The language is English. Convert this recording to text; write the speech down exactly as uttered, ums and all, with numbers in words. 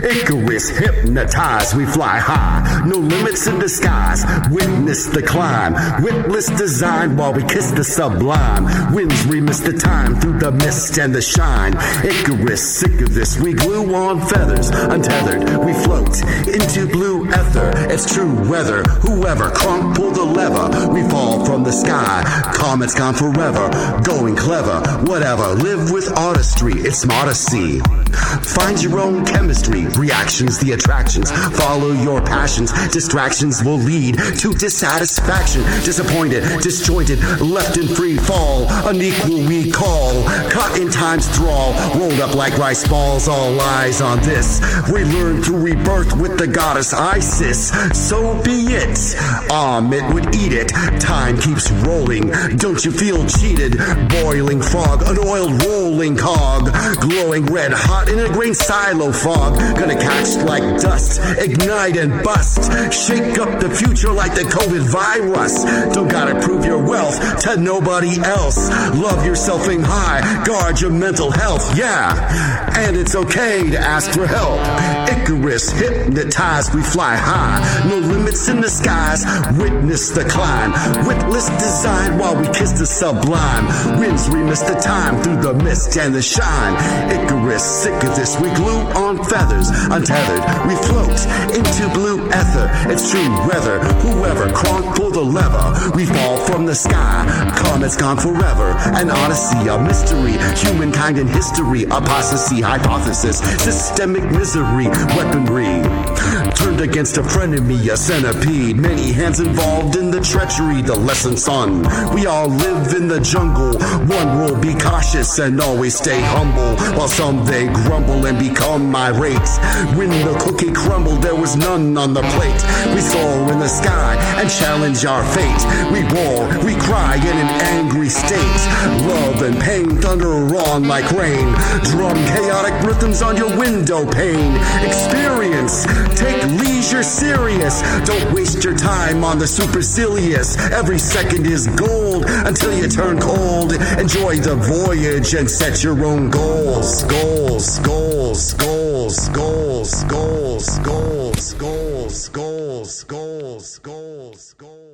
Icarus, hypnotized, we fly high. No limits in the skies, witness the climb. Witless design while we kiss the sublime. Winds remiss the time through the mist and the shine. Icarus, sick of this, we glue on feathers. Untethered, we float into blue ether. It's true weather, whoever, crunk, pull the lever. We fall from the sky, comets gone forever. Going clever, whatever, live with artistry, it's modesty. Find your own chemistry, reactions, the attractions. Follow your passions, distractions will lead to dissatisfaction. Disappointed, disjointed, left in free fall. Unequal we call, caught in time's thrall. Rolled up like rice balls, all eyes on this. We learn through rebirth with the goddess Isis. So be it, Amit would eat it. Time keeps rolling, don't you feel cheated? Boiling frog, an oiled rolling cog. Glowing red hot in a grain silo fog. Gonna catch like dust, ignite and bust. Shake up the future like the COVID virus. Don't gotta prove your wealth to nobody else. Love yourself in high, guard your mental health, yeah. And it's okay to ask for help. Icarus, hypnotized, we fly high. No limits in the skies, witness the climb. Witless design while we kiss the sublime. Winds remiss the time through the mist and the shine. Icarus, sick of this, we glue on feathers. Untethered, we float into blue ether. It's true weather, whoever, cronk, pull the lever. We fall from the sky, comets gone forever. An odyssey, a mystery, humankind in history. Apostasy, hypothesis, systemic misery, weaponry. Turned against a frenemy, a centipede. Many hands involved in the treachery, the lesson son. We all live in the jungle. One rule, be cautious and always stay humble. While some they grumble and become irate. When the cookie crumbled, there was none on the plate. We soar in the sky and challenge our fate. We roar, we cry in an angry state. Love and pain thunder on like rain. Drum chaotic rhythms on your window pane. Experience, take leisure serious. Don't waste your time on the supercilious. Every second is gold until you turn cold. Enjoy the voyage and set your own goals. Goals, goals, goals, goals, goals, goals, goals, goals, goals, goals, goals.